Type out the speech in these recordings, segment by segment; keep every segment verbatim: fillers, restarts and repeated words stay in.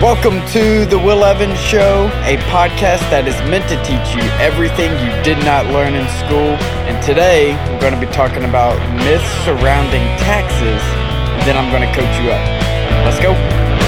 Welcome to The Will Evans Show, a podcast that is meant to teach you everything you did not learn in school. And today, we're going to be talking about myths surrounding taxes, and then I'm going to coach you up. Let's go.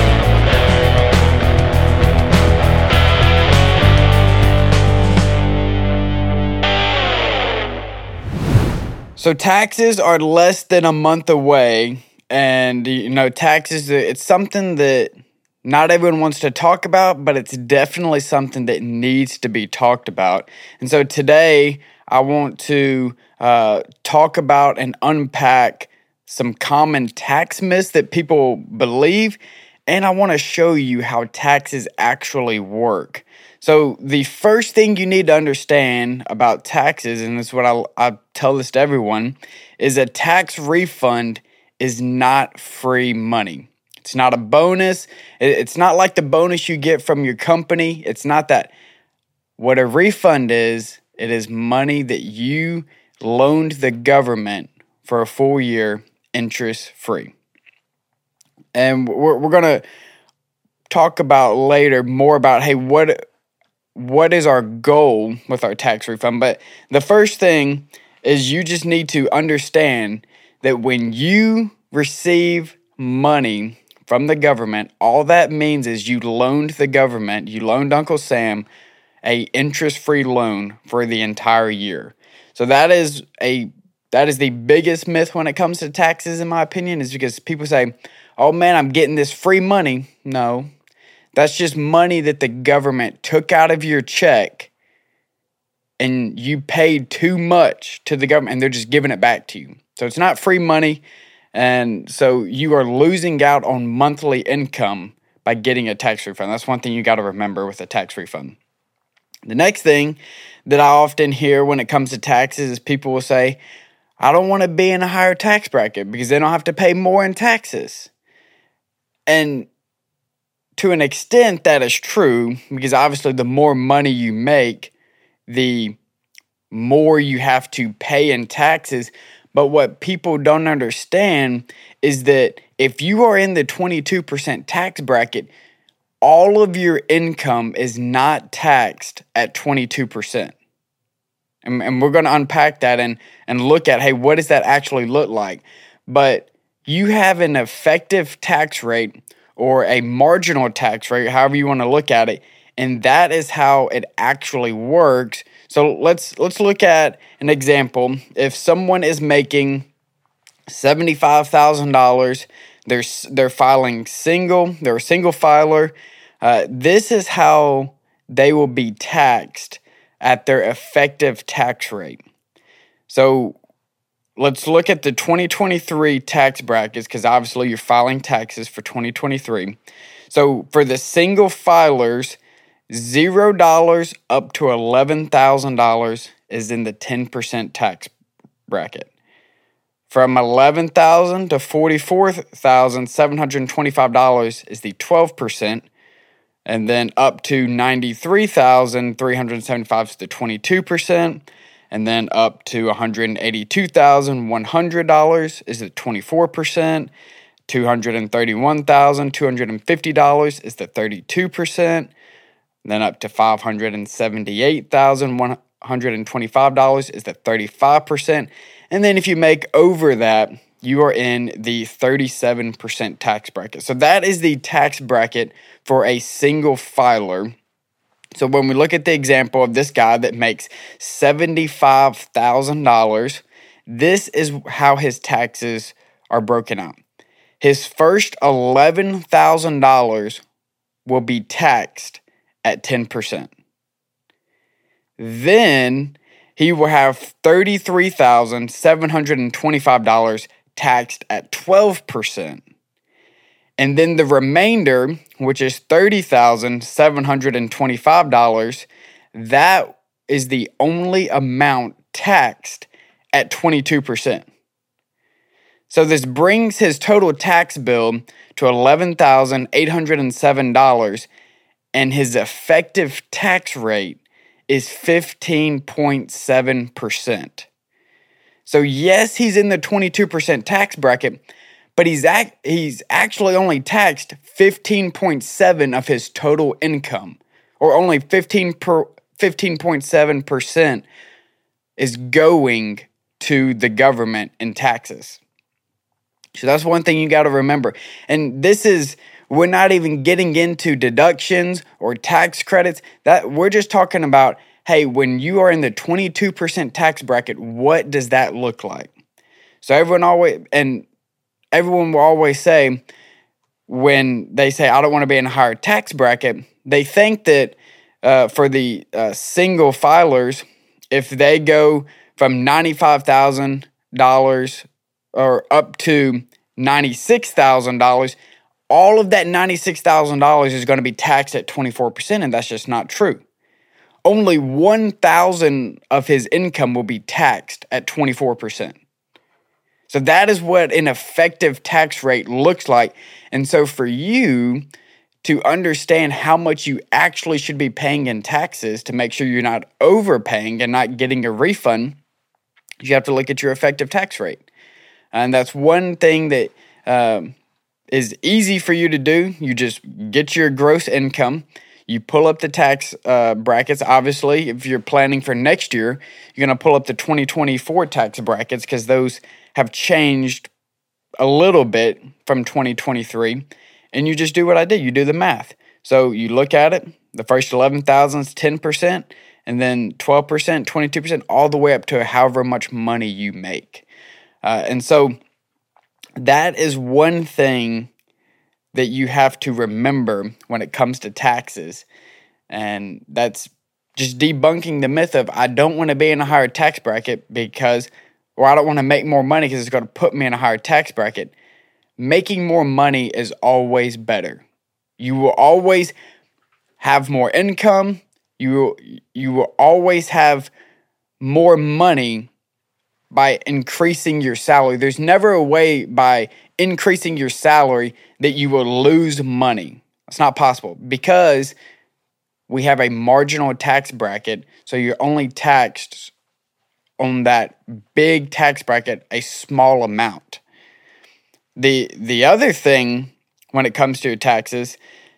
So taxes are less than a month away, and you know, taxes, it's something that not everyone wants to talk about, but it's definitely something that needs to be talked about. And so today, I want to uh, talk about and unpack some common tax myths that people believe, and I want to show you how taxes actually work. So the first thing you need to understand about taxes, and this is what I, I tell this to everyone, is a tax refund is not free money. It's not a bonus. It's not like the bonus you get from your company. It's not that. What a refund is, it is money that you loaned the government for a full year interest-free. And we're, we're going to talk about later more about, hey, what what is our goal with our tax refund? But the first thing is you just need to understand that when you receive money from the government, all that means is you loaned the government, you loaned Uncle Sam a interest-free loan for the entire year. So that is a that is the biggest myth when it comes to taxes, in my opinion, is because people say, oh man, I'm getting this free money. No, that's just money that the government took out of your check and you paid too much to the government and they're just giving it back to you. So it's not free money. And so you are losing out on monthly income by getting a tax refund. That's one thing you got to remember with a tax refund. The next thing that I often hear when it comes to taxes is people will say, I don't want to be in a higher tax bracket because then I'll have to pay more in taxes. And to an extent, that is true, because obviously the more money you make, the more you have to pay in taxes. But what people don't understand is that if you are in the twenty-two percent tax bracket, all of your income is not taxed at twenty-two percent. And, and we're going to unpack that and, and look at, hey, what does that actually look like? But you have an effective tax rate or a marginal tax rate, however you want to look at it, and that is how it actually works. So let's let's look at an example. If someone is making seventy-five thousand dollars, they're they're filing single, they're a single filer. Uh, this is how they will be taxed at their effective tax rate. So let's look at the twenty twenty-three tax brackets, because obviously you're filing taxes for twenty twenty-three. So for the single filers, zero dollars up to eleven thousand dollars is in the ten percent tax bracket. From eleven thousand dollars to forty-four thousand seven hundred twenty-five dollars is the twelve percent. And then up to ninety-three thousand three hundred seventy-five dollars is the twenty-two percent. And then up to one hundred eighty-two thousand one hundred dollars is the twenty-four percent. two hundred thirty-one thousand two hundred fifty dollars is the thirty-two percent. Then up to five hundred seventy-eight thousand one hundred twenty-five dollars is the thirty-five percent. And then if you make over that, you are in the thirty-seven percent tax bracket. So that is the tax bracket for a single filer. So when we look at the example of this guy that makes seventy-five thousand dollars, this is how his taxes are broken out. His first eleven thousand dollars will be taxed at ten percent. Then he will have thirty-three thousand seven hundred twenty-five dollars taxed at twelve percent. And then the remainder, which is thirty thousand seven hundred twenty-five dollars, that is the only amount taxed at twenty-two percent. So this brings his total tax bill to eleven thousand eight hundred seven dollars, and his effective tax rate is fifteen point seven percent. So yes, he's in the twenty-two percent tax bracket, but he's ac- he's actually only taxed fifteen point seven of his total income, or only fifteen per, fifteen point seven percent is going to the government in taxes. So that's one thing you got to remember. And this is, we're not even getting into deductions or tax credits. That we're just talking about, hey, when you are in the twenty-two percent tax bracket, what does that look like? So everyone always, and everyone will always say, when they say, I don't want to be in a higher tax bracket, they think that uh, for the uh, single filers, if they go from ninety-five thousand dollars or up to ninety-six thousand dollars, all of that ninety-six thousand dollars is going to be taxed at twenty-four percent, and that's just not true. Only one thousand dollars of his income will be taxed at twenty-four percent. So that is what an effective tax rate looks like. And so for you to understand how much you actually should be paying in taxes to make sure you're not overpaying and not getting a refund, you have to look at your effective tax rate. And that's one thing that um, is easy for you to do. You just get your gross income. You pull up the tax uh, brackets. Obviously, if you're planning for next year, you're going to pull up the twenty twenty-four tax brackets because those have changed a little bit from twenty twenty-three. And you just do what I did. You do the math. So you look at it. The first eleven thousand is ten percent, and then twelve percent, twenty-two percent, all the way up to however much money you make. Uh, and so that is one thing that you have to remember when it comes to taxes. And that's just debunking the myth of I don't want to be in a higher tax bracket because, or I don't want to make more money because it's going to put me in a higher tax bracket. Making more money is always better. You will always have more income. You will, you will always have more money by increasing your salary. There's never a way by increasing your salary that you will lose money. It's not possible because we have a marginal tax bracket, so you're only taxed on that big tax bracket a small amount. The the other thing when it comes to taxes,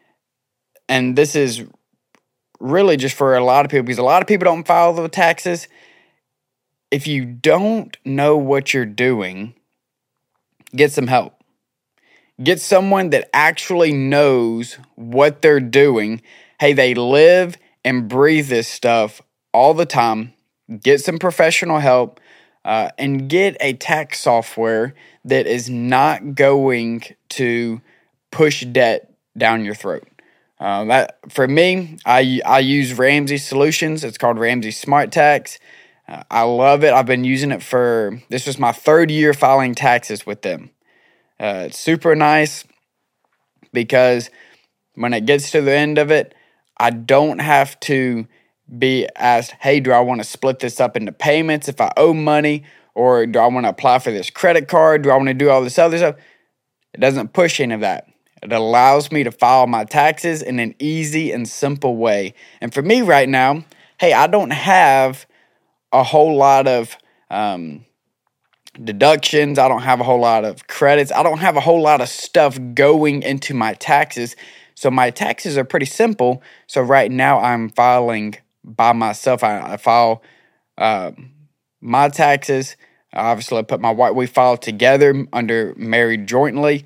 and this is really just for a lot of people, because a lot of people don't file the taxes. If you don't know what you're doing, get some help. Get someone that actually knows what they're doing. Hey, they live and breathe this stuff all the time. Get some professional help uh, and get a tax software that is not going to push debt down your throat. Uh, that for me, I I use Ramsey Solutions. It's called Ramsey Smart Tax. Uh, I love it. I've been using it for, this was my third year filing taxes with them. Uh, it's super nice because when it gets to the end of it, I don't have to be asked, hey, do I want to split this up into payments if I owe money? Or do I want to apply for this credit card? Do I want to do all this other stuff? It doesn't push any of that. It allows me to file my taxes in an easy and simple way. And for me right now, hey, I don't have a whole lot of um, deductions. I don't have a whole lot of credits. I don't have a whole lot of stuff going into my taxes. So my taxes are pretty simple. So right now I'm filing by myself. I, I file uh, my taxes. Obviously, I put my wife, we file together under married jointly.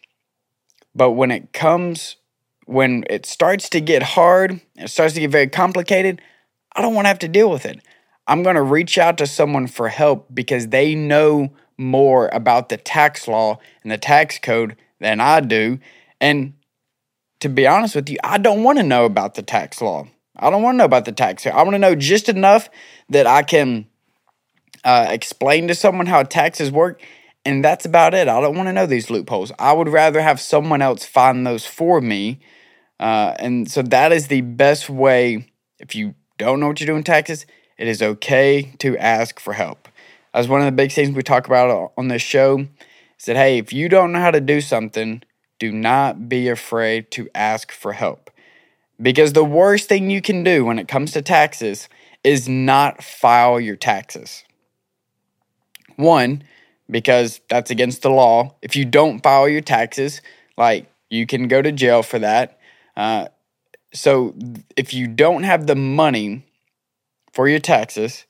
But when it comes, when it starts to get hard, it starts to get very complicated, I don't want to have to deal with it. I'm going to reach out to someone for help because they know more about the tax law and the tax code than I do. And to be honest with you, I don't want to know about the tax law. I don't want to know about the tax code. I want to know just enough that I can uh, explain to someone how taxes work, and that's about it. I don't want to know these loopholes. I would rather have someone else find those for me. Uh, and so that is the best way. If you don't know what you're doing in taxes, it is okay to ask for help. That's one of the big things we talk about on this show, is that, hey, if you don't know how to do something, do not be afraid to ask for help. Because the worst thing you can do when it comes to taxes is not file your taxes. One, because that's against the law. If you don't file your taxes, like, you can go to jail for that. Uh, so if you don't have the money for your taxes,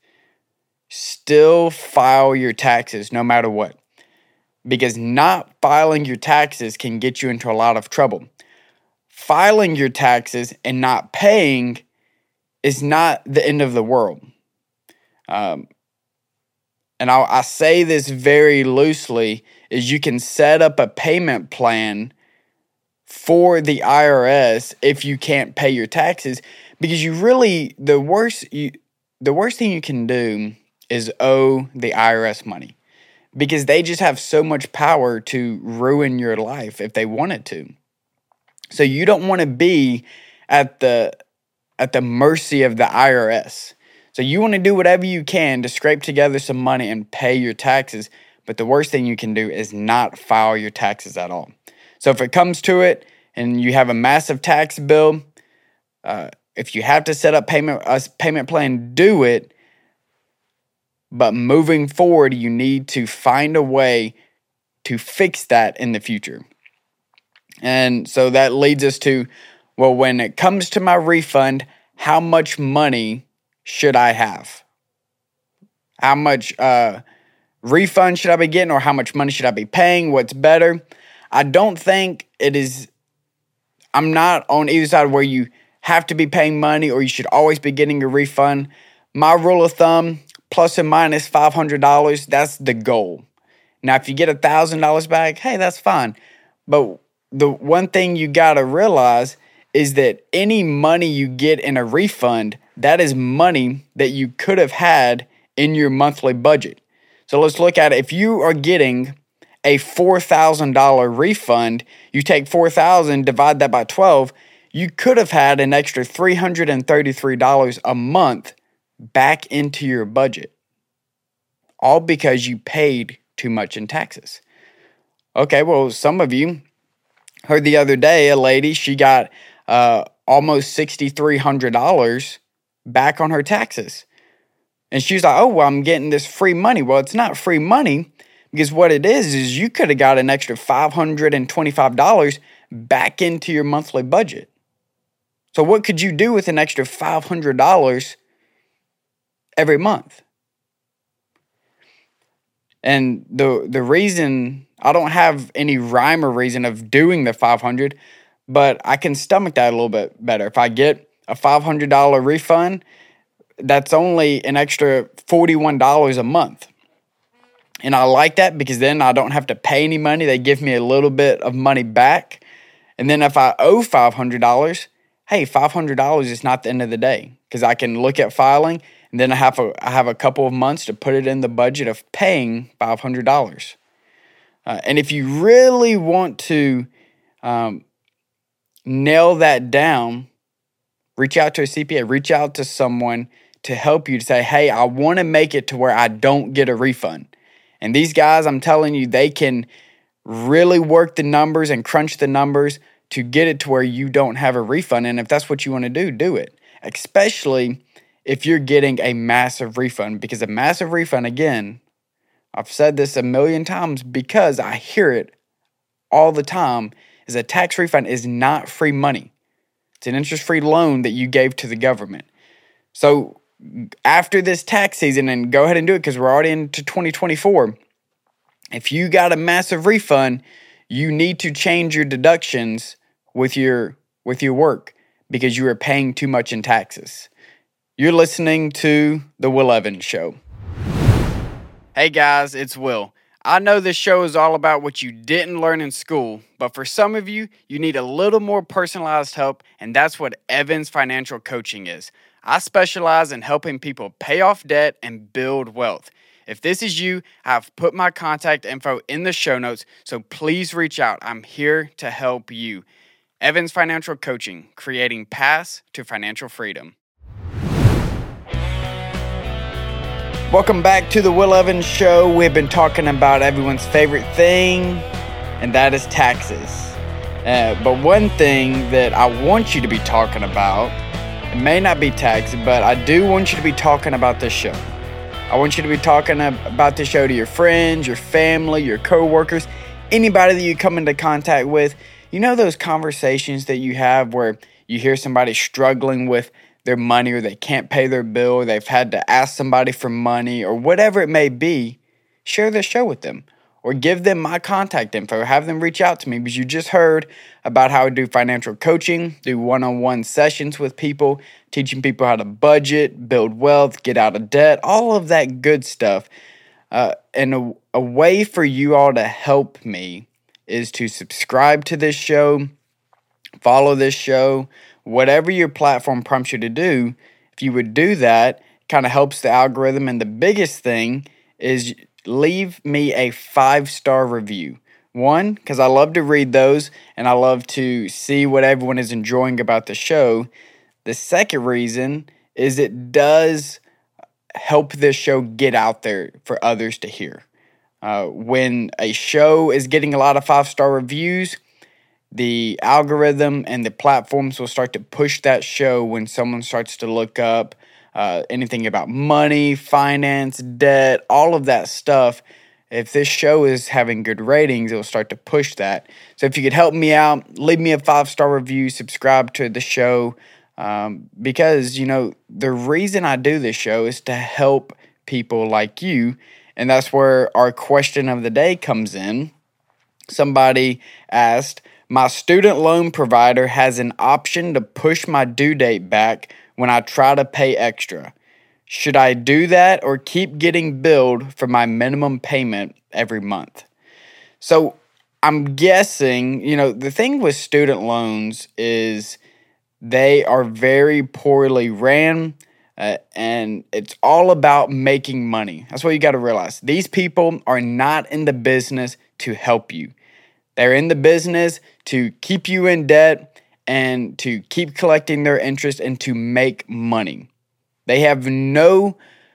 still file your taxes no matter what. Because not filing your taxes can get you into a lot of trouble. Filing your taxes and not paying is not the end of the world. Um, and I'll, I say this very loosely, is you can set up a payment plan for the I R S if you can't pay your taxes, because you really, the worst, you, the worst thing you can do is owe the I R S money, because they just have so much power to ruin your life if they wanted to. So you don't want to be at the at the mercy of the I R S. So you want to do whatever you can to scrape together some money and pay your taxes. But the worst thing you can do is not file your taxes at all. So if it comes to it and you have a massive tax bill, uh, if you have to set up payment a payment plan, do it. But moving forward, you need to find a way to fix that in the future. And so that leads us to, well, when it comes to my refund, how much money should I have? How much uh, refund should I be getting, or how much money should I be paying? What's better? I don't think it is, I'm not on either side where you have to be paying money or you should always be getting a refund. My rule of thumb, plus or minus five hundred dollars, that's the goal. Now, if you get one thousand dollars back, hey, that's fine. But the one thing you got to realize is that any money you get in a refund, that is money that you could have had in your monthly budget. So let's look at it. If you are getting a four thousand dollars refund, you take four thousand dollars, divide that by twelve, you could have had an extra three hundred thirty-three dollars a month back into your budget, all because you paid too much in taxes. Okay, well, some of you heard the other day a lady, she got uh, almost six thousand three hundred dollars back on her taxes. And she was like, oh, well, I'm getting this free money. Well, it's not free money, because what it is is you could have got an extra five hundred twenty-five dollars back into your monthly budget. So what could you do with an extra five hundred dollars every month? And the the reason, I don't have any rhyme or reason of doing the five hundred, but I can stomach that a little bit better. If I get a five hundred dollars refund, that's only an extra forty-one dollars a month. And I like that because then I don't have to pay any money. They give me a little bit of money back. And then if I owe five hundred dollars, hey, five hundred dollars is not the end of the day, because I can look at filing, and then I have a, I have a couple of months to put it in the budget of paying five hundred dollars. Uh, and if you really want to um, nail that down, reach out to a C P A, reach out to someone to help you to say, hey, I want to make it to where I don't get a refund. And these guys, I'm telling you, they can really work the numbers and crunch the numbers to get it to where you don't have a refund. And if that's what you want to do, do it. Especially if you're getting a massive refund, because a massive refund, again, I've said this a million times because I hear it all the time, is a tax refund is not free money. It's an interest-free loan that you gave to the government. So after this tax season, and go ahead and do it because we're already into twenty twenty-four, if you got a massive refund, you need to change your deductions with your with your work because you are paying too much in taxes. You're listening to The Will Evans Show. Hey guys, it's Will. I know this show is all about what you didn't learn in school, but for some of you, you need a little more personalized help, and that's what Evans Financial Coaching is. I specialize in helping people pay off debt and build wealth. If this is you, I've put my contact info in the show notes, so please reach out. I'm here to help you. Evans Financial Coaching, creating paths to financial freedom. Welcome back to the Will Evans Show. We've been talking about everyone's favorite thing, and that is taxes. Uh, but one thing that I want you to be talking about, it may not be tax, but I do want you to be talking about this show. I want you to be talking about the show to your friends, your family, your coworkers, anybody that you come into contact with. You know those conversations that you have where you hear somebody struggling with their money, or they can't pay their bill, or they've had to ask somebody for money, or whatever it may be. Share this show with them, or give them my contact info. Have them reach out to me, because you just heard about how I do financial coaching, do one-on-one sessions with people, teaching people how to budget, build wealth, get out of debt, all of that good stuff. Uh, and a, a way for you all to help me is to subscribe to this show, follow this show, whatever your platform prompts you to do. If you would do that, it kind of helps the algorithm. And the biggest thing is leave me a five-star review. One, because I love to read those and I love to see what everyone is enjoying about the show. The second reason is it does help this show get out there for others to hear. Uh, when a show is getting a lot of five-star reviews, the algorithm and the platforms will start to push that show when someone starts to look up uh, anything about money, finance, debt, all of that stuff. If this show is having good ratings, it will start to push that. So if you could help me out, leave me a five-star review, subscribe to the show, um, because, you know, the reason I do this show is to help people like you, and that's where our question of the day comes in. Somebody asked, my student loan provider has an option to push my due date back when I try to pay extra. Should I do that or keep getting billed for my minimum payment every month? So I'm guessing, you know, the thing with student loans is they are very poorly ran, uh, and it's all about making money. That's what you got to realize. These people are not in the business to help you. They're in the business to keep you in debt and to keep collecting their interest and to make money. They have no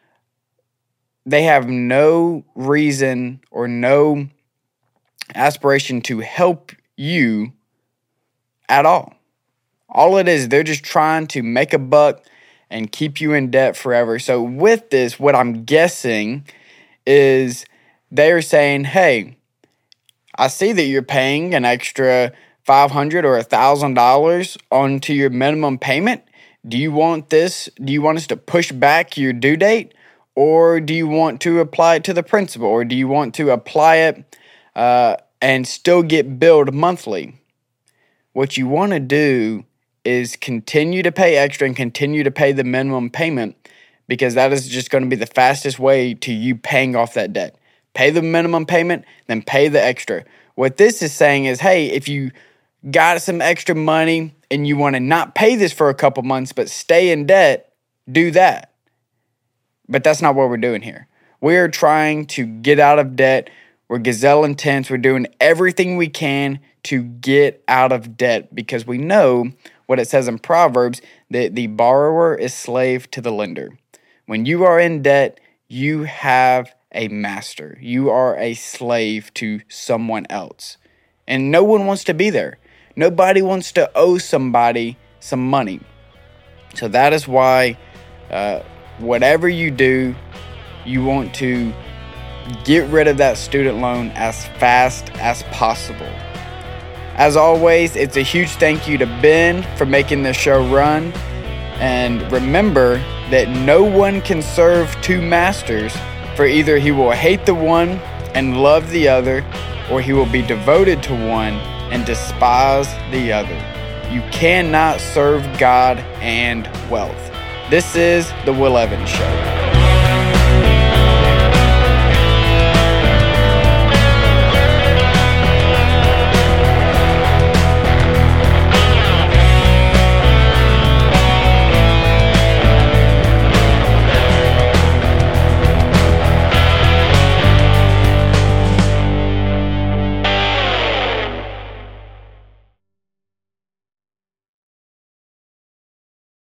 they have no reason or no aspiration to help you at all. All it is, they're just trying to make a buck and keep you in debt forever. So with this, what I'm guessing is they're saying, hey, I see that you're paying an extra five hundred dollars or one thousand dollars onto your minimum payment. Do you want this? Do you want us to push back your due date? Or do you want to apply it to the principal? Or do you want to apply it uh, and still get billed monthly? What you want to do is continue to pay extra and continue to pay the minimum payment, because that is just going to be the fastest way to you paying off that debt. Pay the minimum payment, then pay the extra. What this is saying is, hey, if you got some extra money and you want to not pay this for a couple months but stay in debt, do that. But that's not what we're doing here. We're trying to get out of debt. We're gazelle intense. We're doing everything we can to get out of debt, because we know what it says in Proverbs, that the borrower is slave to the lender. When you are in debt, you have a master. You are a slave to someone else. And no one wants to be there. Nobody wants to owe somebody some money. So that is why uh, whatever you do, you want to get rid of that student loan as fast as possible. As always, it's a huge thank you to Ben for making this show run. And remember that no one can serve two masters, for either he will hate the one and love the other, or he will be devoted to one and despise the other. You cannot serve God and wealth. This is The Will Evans Show.